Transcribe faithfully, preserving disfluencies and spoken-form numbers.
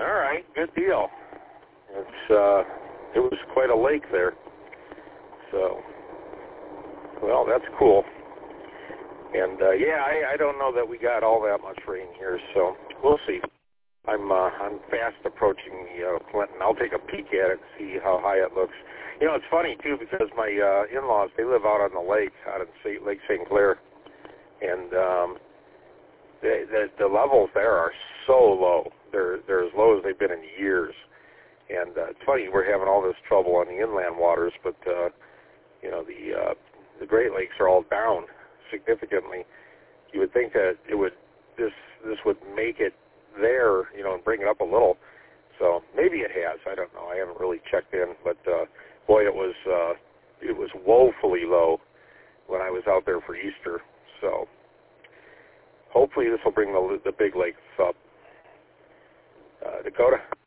All right, good deal. It's uh, it was quite a lake there. So, well, that's cool. And uh, yeah, I, I don't know that we got all that much rain here, so we'll see. I'm uh, I'm fast approaching the uh, Clinton. I'll take a peek at it and see how high it looks. You know, it's funny too because my uh, in-laws, they live out on the lake, out in Saint Lake Saint Clair, and um, the, the the levels there are so low. They're they're as low as they've been in years. And uh, it's funny, we're having all this trouble on the inland waters, but uh, you know the uh, the Great Lakes are all down significantly. You would think that it would this this would make it there, you know, and bring it up a little. So maybe it has. I don't know. I haven't really checked in, but uh, boy, it was uh, it was woefully low when I was out there for Easter. So hopefully this will bring the the big lakes up. Uh, Dakota.